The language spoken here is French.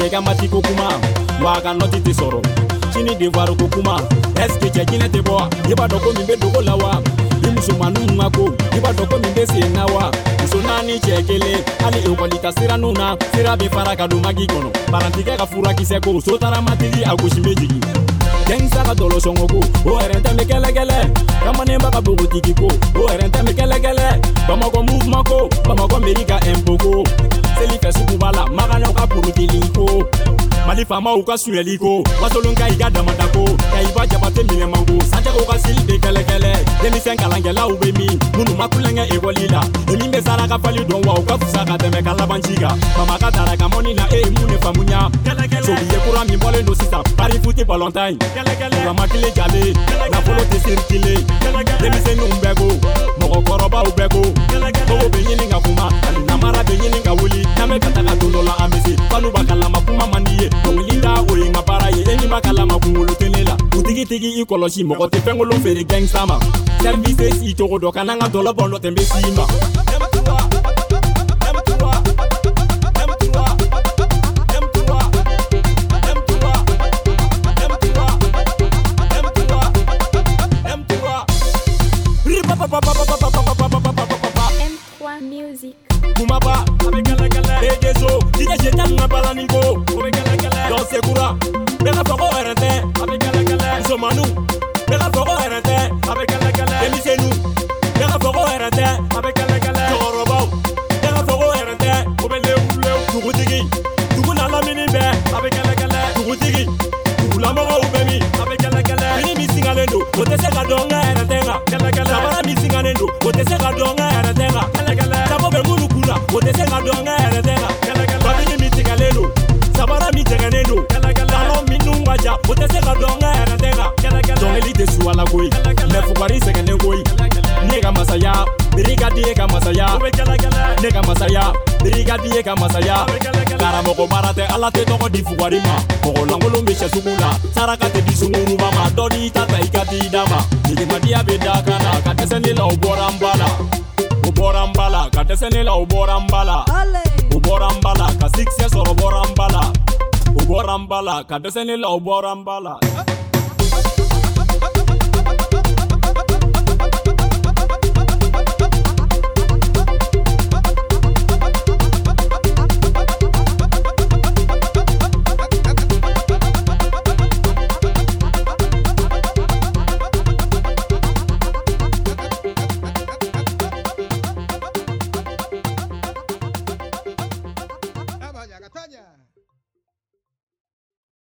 Jega mati ko kuma waga noti te soro chini devoir ko kuma est-ce que jekine te boa iba doko mi be doko lawa imuso manu ngako iba doko mi be se nawa sonani chekele ali ekolita sira nuna sira be faraka do magi kono parantike ka fura kiseko sotara matiri agushimejigi Gangsta ka dolo songoko o erenta me kele kamane mbaka bogo tikiko o erenta me kele bamako mouvement ko bamako amerika empoko seli fesu bala magana ka purukiliko mali fama uka suyeliko wasolonka iga damatako kaiba jabate mine mango sanja ko ka sili de kele demi sen kalangela ubemi munu makulanga egolila emimbe sara ka fali don wa uka fusaka teme kalabanchiga mama ka taraka moni na mune famunya so biye kura mi bole no sisa pari futi valentine Rama kile jale, na polo te sirkile Demi se numbego, moko koroba ubego Bogo benyini nga kuma, ali namara benyini nga wuli Name kataka dondola amesi, panu bakala mapuma mandiye Mwenginda oye nga paraye, eni makala mapungulu telela Utigi tigi ikoloshi, moko te fengolo feri gangsta ma Services itoko doka nanga dola bondo tembe sima M3 Music. Kumaba, Begezo, Dika Jetan Nabalaniko, Dans Sekura, Bella Fogo Erente, Somanu, Bella Fogo Erente, Demisenu, Bella Fogo Erente, Torobo, Bella Fogo Erente, Obele, Tugutigi, Tuguna Minibe, Tugutigi, Tulamo Ubemi, missing Alendo, what they said, I don't know anything. Sabara missing Alendo, what they said, I don't know anything. Sabobe Mulukula, what they said, I don't know anything. Babini missing Alendo, Sabara missing Alendo, Lalo Minungaja, what they said, I don't know anything. Don't elite Sualagui, Lefugari second Goi, Nega Masaya, Brigadier Masaya, Nega Masaya, Brigadier Masaya, Karamoko Marate, Alate Toko di Fugarima, Olango Misha Sumula, Sarakate di Sumuru Mama, Dodi Tata Ikati Dama, Nimadia Bedakana, Katesanila Uborambala, Uborambala, Katesanila Uborambala, Uborambala, Ka 6 years or Uborambala, Uborambala, Katesanila Uborambala.